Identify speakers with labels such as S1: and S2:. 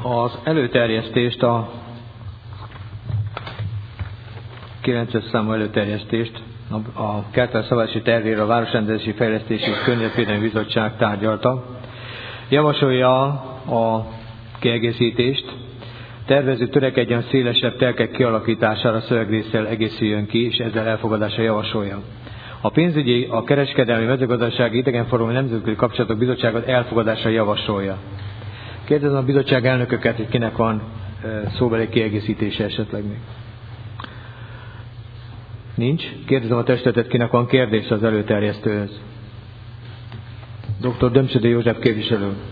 S1: Az előterjesztést, a 9-es számú előterjesztést a kertvárosi tervéről a Városrendezési Fejlesztési és Környezetvédelmi Bizottság tárgyalta. Javasolja a kiegészítést. Tervező törekedjen szélesebb telkek kialakítására szövegrésszel egészüljön ki, és ezzel elfogadásra javasolja. A pénzügyi, a kereskedelmi, mezőgazdasági, idegenforgalmi nemzetközi kapcsolatok bizottságot elfogadásra javasolja. Kérdezem a bizottság elnököket, hogy kinek van szóbeli kiegészítése esetleg még. Nincs. Kérdezem a testületet, kinek van kérdés az előterjesztőhöz. Dr. Dömsödő József képviselő.